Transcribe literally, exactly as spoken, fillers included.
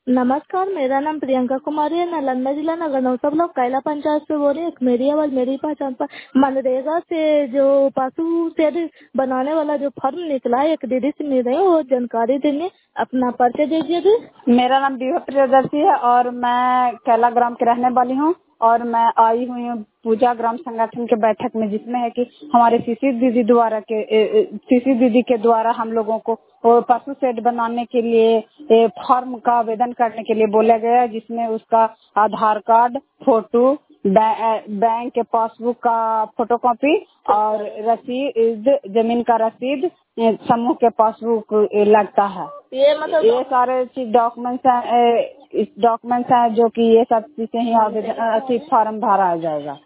नमस्कार, मेरा नाम प्रियंका कुमारी है। नालंदा जिला नगर ब्लॉक कैला पंचायत से बोल रही हूँ। मेरी आवाज मेरी पहचान पर मनरेगा से जो पशु शेड बनाने वाला जो फॉर्म निकला है, एक दीदी से मिल रही हूँ, वो जानकारी देने। अपना परिचय दीजिए दी। मेरा नाम दीपा प्रियदर्शी है और मैं कैला ग्राम की रहने वाली हूँ और मैं आई हुई हूँ पूजा ग्राम संगठन के बैठक में, जिसमें है कि हमारे सीसी दीदी द्वारा के सीसी दीदी के द्वारा हम लोगों को पशु शेड बनाने के लिए फॉर्म का आवेदन करने के लिए बोला गया है, जिसमें उसका आधार कार्ड, फोटो, बैंक के पासबुक का फोटोकॉपी और रसीद, जमीन का रसीद, समूह के पासबुक लगता है। ये मतलब ये सारे चीज डॉक्यूमेंट्स हैं, डॉक्यूमेंट्स हैं जो कि ये सब चीजें ही आवेदन फॉर्म भरा जाएगा।